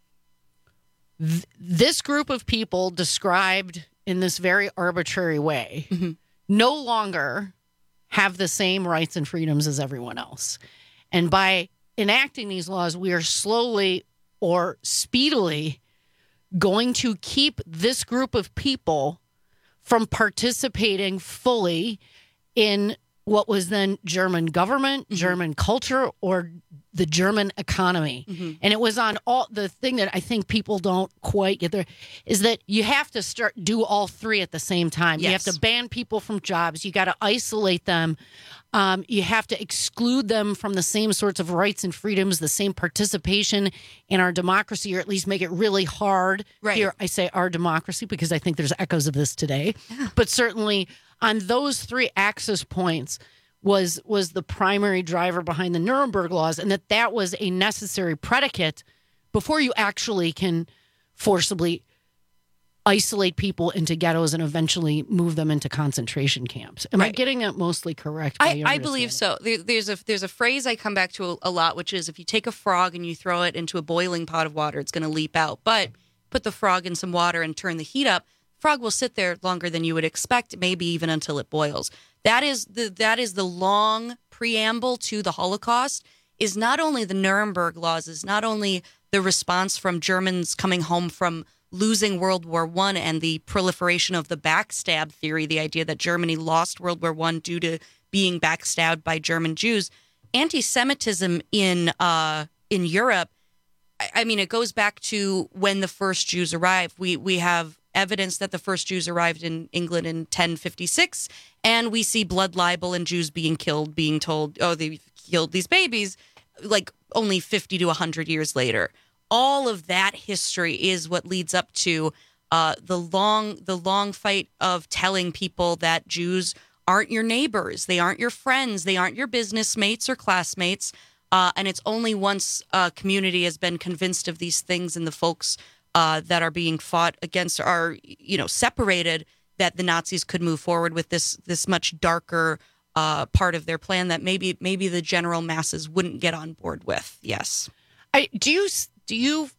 th- this group of people described in this very arbitrary way mm-hmm. no longer have the same rights and freedoms as everyone else. And by enacting these laws, we are slowly or speedily going to keep this group of people from participating fully in what was then German government, mm-hmm. German culture, or the German economy. Mm-hmm. And it was on all, the thing that I think people don't quite get there is that you have to start do all three at the same time. Yes. You have to ban people from jobs. You got to isolate them. Um, you have to exclude them from the same sorts of rights and freedoms, the same participation in our democracy, or at least make it really hard. Right. Here, I say our democracy because I think there's echoes of this today. Yeah. But certainly on those three access points was was the primary driver behind the Nuremberg laws, and that that was a necessary predicate before you actually can forcibly isolate people into ghettos and eventually move them into concentration camps. Am right. I getting that mostly correct? I, I believe so. There, there's a there's a phrase I come back to a, a lot, which is if you take a frog and you throw it into a boiling pot of water, it's going to leap out. But put the frog in some water and turn the heat up, frog will sit there longer than you would expect, maybe even until it boils. That is the that is the long preamble to the Holocaust, is not only the Nuremberg laws, is not only the response from Germans coming home from losing World War One and the proliferation of the backstab theory, the idea that Germany lost World War One due to being backstabbed by German Jews. Anti-Semitism in uh, in Europe, I, I mean, it goes back to when the first Jews arrived. We we have evidence that the first Jews arrived in England in ten fifty-six, and we see blood libel and Jews being killed, being told, oh, they killed these babies, like only fifty to one hundred years later. All of that history is what leads up to uh, the long the long fight of telling people that Jews aren't your neighbors, they aren't your friends, they aren't your business mates or classmates. Uh, and it's only once a community has been convinced of these things and the folks uh, that are being fought against are, you know, separated, that the Nazis could move forward with this this much darker uh, part of their plan that maybe maybe the general masses wouldn't get on board with. Yes. I do you. Do you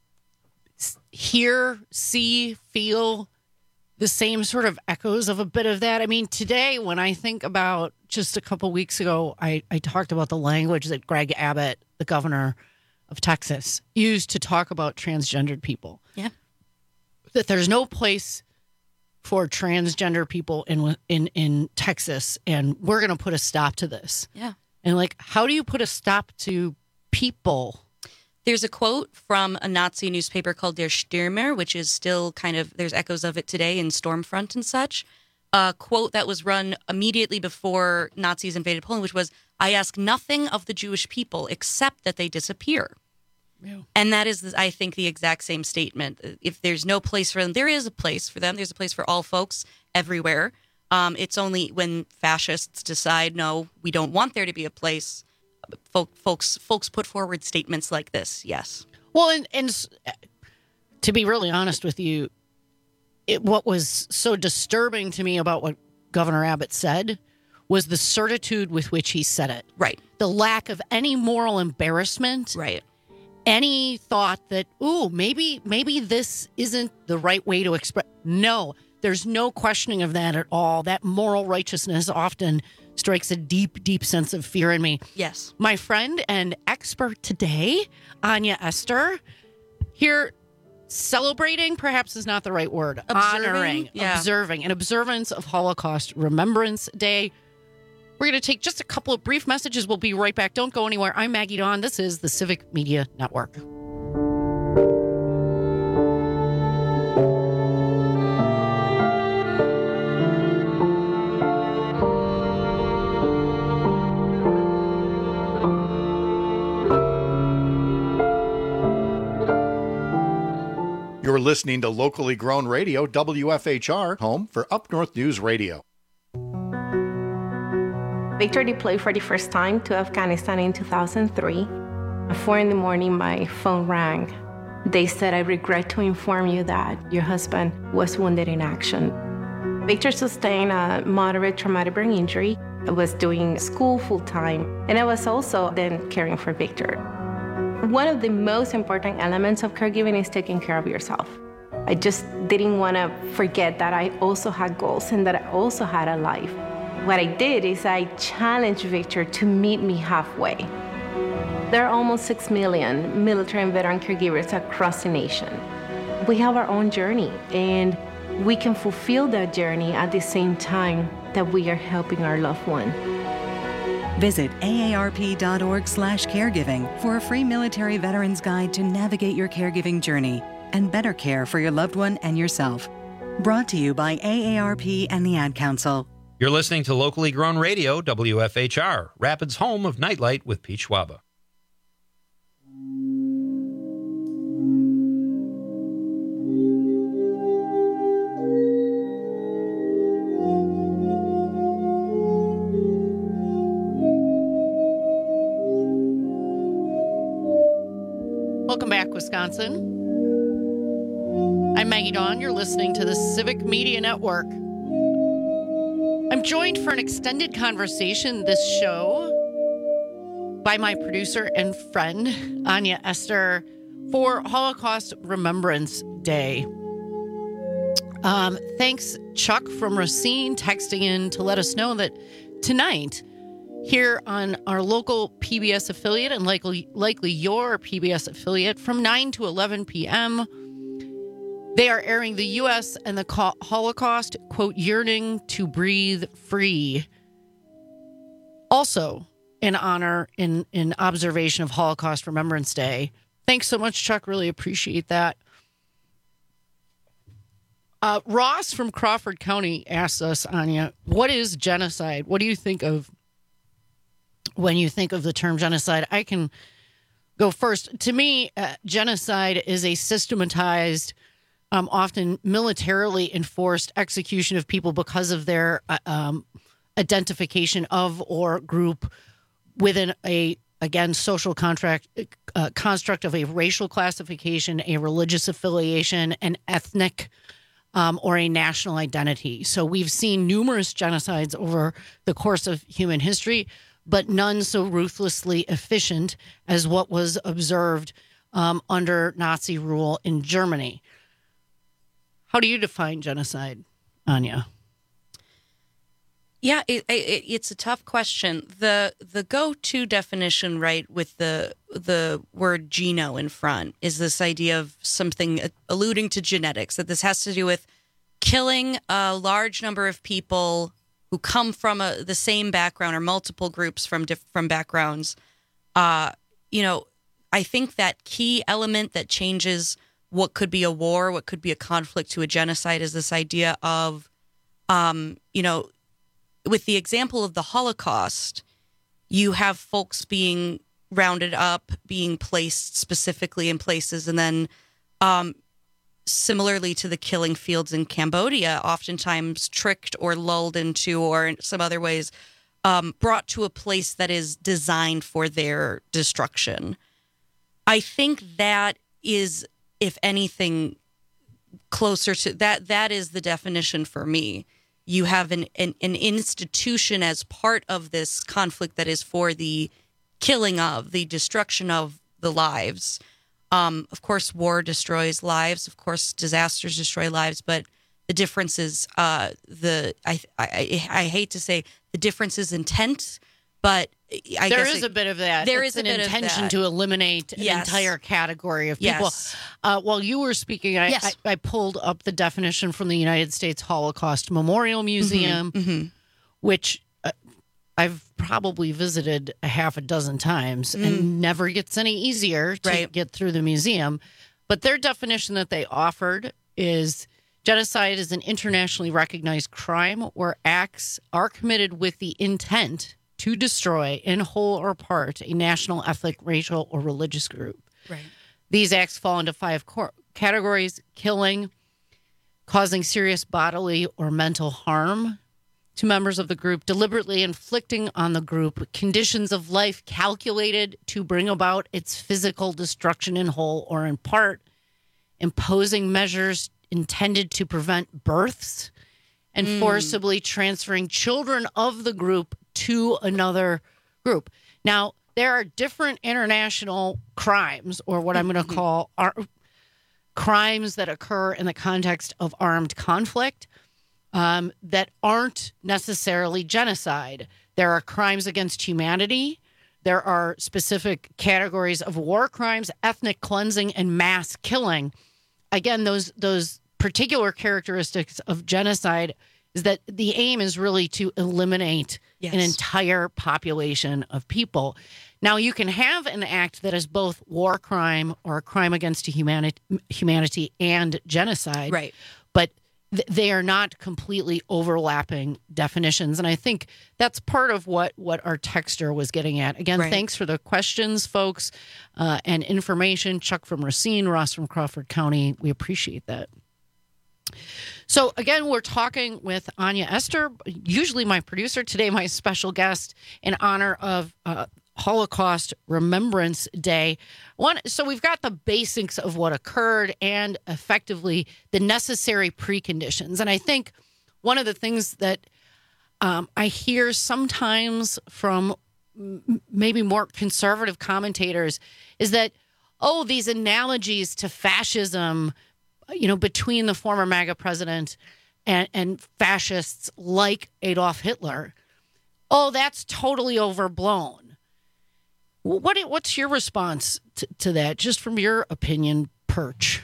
hear, see, feel the same sort of echoes of a bit of that? I mean, today, when I think about just a couple weeks ago, I, I talked about the language that Greg Abbott, the governor of Texas, used to talk about transgendered people. Yeah. That there's no place for transgender people in in, in Texas, and we're going to put a stop to this. Yeah. And, like, how do you put a stop to people? There's a quote from a Nazi newspaper called Der Stürmer, which is still kind of, there's echoes of it today in Stormfront and such. A quote that was run immediately before Nazis invaded Poland, which was, I ask nothing of the Jewish people except that they disappear. Yeah. And that is, I think, the exact same statement. If there's no place for them, there is a place for them. There's a place for all folks everywhere. Um, it's only when fascists decide, no, we don't want there to be a place, Folk, folks folks put forward statements like this, yes. Well, and, and to be really honest with you, it, what was so disturbing to me about what Governor Abbott said was the certitude with which he said it. Right. The lack of any moral embarrassment. Right. Any thought that, ooh, maybe maybe this isn't the right way to express. No, there's no questioning of that at all. That moral righteousness often strikes a deep, deep sense of fear in me. Yes. My friend and expert today, Anya Esther, here celebrating, perhaps is not the right word, observing, honoring, yeah. observing, an observance of Holocaust Remembrance Day. We're going to take just a couple of brief messages. We'll be right back. Don't go anywhere. I'm Maggie Dawn. This is the Civic Media Network. You're listening to locally grown radio, W F H R, home for Up North News Radio. Victor deployed for the first time to Afghanistan in two thousand three. At four in the morning, my phone rang. They said, I regret to inform you that your husband was wounded in action. Victor sustained a moderate traumatic brain injury. I was doing school full time, and I was also then caring for Victor. One of the most important elements of caregiving is taking care of yourself. I just didn't want to forget that I also had goals and that I also had a life. What I did is I challenged Victor to meet me halfway. There are almost six million military and veteran caregivers across the nation. We have our own journey, and we can fulfill that journey at the same time that we are helping our loved one. Visit A A R P dot org slash caregiving for a free military veterans guide to navigate your caregiving journey and better care for your loved one and yourself. Brought to you by A A R P and the Ad Council. You're listening to Locally Grown Radio, W F H R, Rapids' home of Nightlight with Pete Schwaba. Welcome back, Wisconsin. I'm Maggie Dawn. You're listening to the Civic Media Network. I'm joined for an extended conversation this show by my producer and friend, Anya Esther, for Holocaust Remembrance Day. Um, thanks, Chuck from Racine, texting in to let us know that tonight, here on our local P B S affiliate and likely likely your P B S affiliate from nine to eleven p.m., they are airing the U S and the Holocaust, quote, yearning to breathe free. Also, in honor, in, in observation of Holocaust Remembrance Day. Thanks so much, Chuck. Really appreciate that. Uh, Ross from Crawford County asked us, Anya, what is genocide? What do you think of when you think of the term genocide? I can go first. To me, uh, genocide is a systematized, um, often militarily enforced execution of people because of their uh, um, identification of or group within a, again, social contract uh, construct of a racial classification, a religious affiliation, an ethnic um, or a national identity. So we've seen numerous genocides over the course of human history, but none so ruthlessly efficient as what was observed um, under Nazi rule in Germany. How do you define genocide, Anya? Yeah, it, it, it's a tough question. The the go-to definition, right, with the the word geno in front is this idea of something alluding to genetics, that this has to do with killing a large number of people who come from a, the same background or multiple groups from diff, from backgrounds. Uh, you know, I think that key element that changes what could be a war, what could be a conflict to a genocide is this idea of, um, you know, with the example of the Holocaust, you have folks being rounded up, being placed specifically in places, and then um, similarly to the killing fields in Cambodia, oftentimes tricked or lulled into, or in some other ways, um, brought to a place that is designed for their destruction. I think that is, if anything, closer to that. That is the definition for me. You have an, an, an institution as part of this conflict that is for the killing of, the destruction of the lives. Um, of course, war destroys lives. Of course, disasters destroy lives. But the difference is uh, the I, I I hate to say the difference is intent, but I there guess is it, a bit of that. There it's is an a bit intention of that. to eliminate an Yes. entire category of people. Yes. Uh, while you were speaking, I, Yes. I, I pulled up the definition from the United States Holocaust Memorial Museum, Mhm, mhm. which uh, I've probably visited a half a dozen times Mm. and never gets any easier to Right. get through the museum. But their definition that they offered is genocide is an internationally recognized crime where acts are committed with the intent to destroy, in whole or part, a national, ethnic, racial, or religious group. Right. These acts fall into five cor- categories: killing, causing serious bodily or mental harm to members of the group, deliberately inflicting on the group conditions of life calculated to bring about its physical destruction in whole or in part, imposing measures intended to prevent births, and Mm. forcibly transferring children of the group to another group. Now, there are different international crimes, or what I'm going to call ar- crimes that occur in the context of armed conflict um, that aren't necessarily genocide. There are crimes against humanity. There are specific categories of war crimes, ethnic cleansing, and mass killing. Again, those those particular characteristics of genocide is that the aim is really to eliminate yes. an entire population of people. Now, you can have an act that is both war crime or a crime against humanity, humanity and genocide, right? But th- they are not completely overlapping definitions, and I think that's part of what what our texter was getting at. Again, right. Thanks for the questions, folks, uh, and information. Chuck from Racine, Ross from Crawford County. We appreciate that. So, again, we're talking with Anya Esther, usually my producer, today my special guest, in honor of uh, Holocaust Remembrance Day. One, so we've got the basics of what occurred and effectively the necessary preconditions. And I think one of the things that um, I hear sometimes from m- maybe more conservative commentators is that, oh, these analogies to fascism, you know, between the former MAGA president and, and fascists like Adolf Hitler, oh, that's totally overblown. What what's your response to, to that, just from your opinion, Perch?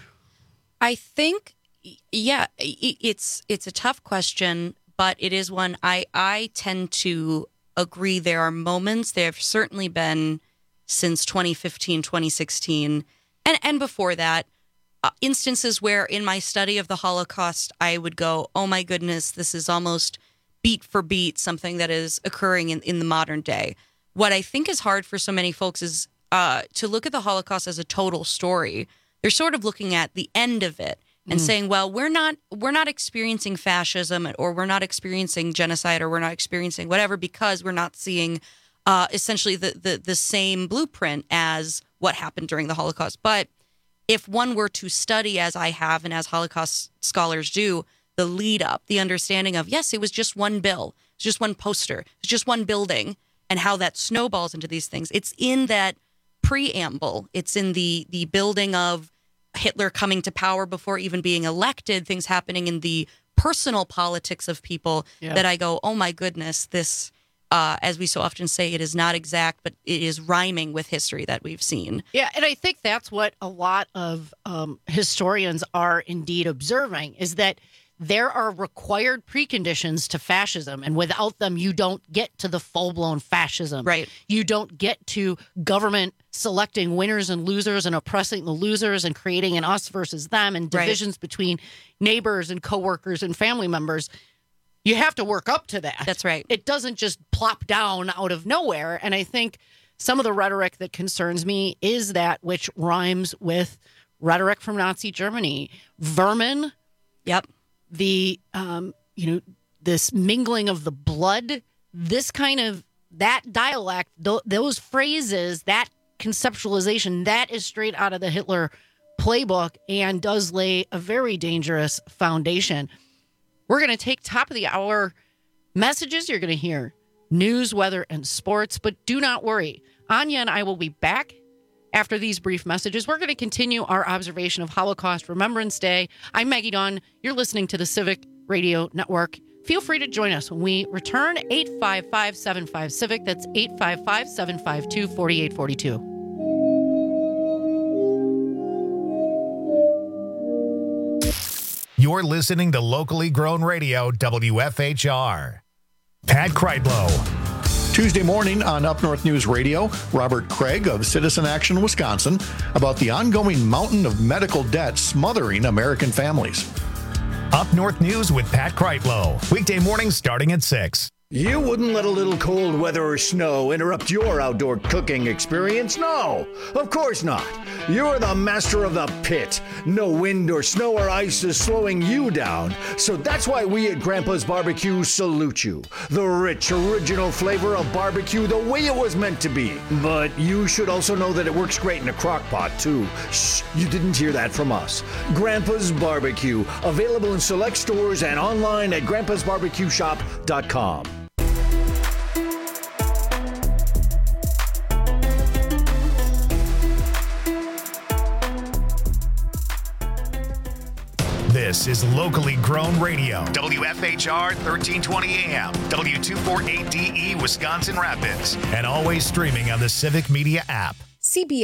I think, yeah, it's it's a tough question, but it is one I, I tend to agree there are moments, there have certainly been since twenty fifteen, twenty sixteen, and, and before that, uh, instances where in my study of the Holocaust, I would go, oh my goodness, this is almost beat for beat something that is occurring in, in the modern day. What I think is hard for so many folks is uh, to look at the Holocaust as a total story. They're sort of looking at the end of it and mm. saying, well, we're not we're not experiencing fascism, or we're not experiencing genocide, or we're not experiencing whatever because we're not seeing uh, essentially the, the, the same blueprint as what happened during the Holocaust. But if one were to study, as I have and as Holocaust scholars do, the lead up, the understanding of, yes, it was just one bill, it's just one poster, it's just one building, and how that snowballs into these things. It's in that preamble. It's in the the building of Hitler coming to power before even being elected, things happening in the personal politics of people yeah. that I go, oh my goodness, this, uh, as we so often say, it is not exact, but it is rhyming with history that we've seen. Yeah, and I think that's what a lot of um, historians are indeed observing, is that there are required preconditions to fascism, and without them, you don't get to the full-blown fascism. Right. You don't get to government selecting winners and losers and oppressing the losers and creating an us versus them and divisions right. between neighbors and coworkers and family members. You have to work up to that. That's right. It doesn't just plop down out of nowhere. And I think some of the rhetoric that concerns me is that which rhymes with rhetoric from Nazi Germany. Vermin. Yep. The, um, you know, this mingling of the blood, this kind of, that dialect, th- those phrases, that conceptualization, that is straight out of the Hitler playbook and does lay a very dangerous foundation. We're going to take top of the hour messages. You're going to hear news, weather, and sports, but do not worry. Anya and I will be back after these brief messages. We're going to continue our observation of Holocaust Remembrance Day. I'm Maggie Dawn. You're listening to the Civic Radio Network. Feel free to join us when we return. Eight five five, seven five, CIVIC. That's eight five five, seven five two, four eight four two. You're listening to locally grown radio, W F H R. Pat Kreitlow. Tuesday morning on Up North News Radio, Robert Craig of Citizen Action Wisconsin about the ongoing mountain of medical debt smothering American families. Up North News with Pat Kreitlow. Weekday mornings starting at six. You wouldn't let a little cold weather or snow interrupt your outdoor cooking experience? No, of course not. You're the master of the pit. No wind or snow or ice is slowing you down. So that's why we at Grandpa's Barbecue salute you. The rich, original flavor of barbecue the way it was meant to be. But you should also know that it works great in a crock pot, too. Shh, you didn't hear that from us. Grandpa's Barbecue, available in select stores and online at grandpas barbecue shop dot com. This is locally grown radio. W F H R thirteen twenty A M, W two forty-eight D E, Wisconsin Rapids, and always streaming on the Civic Media app. C B S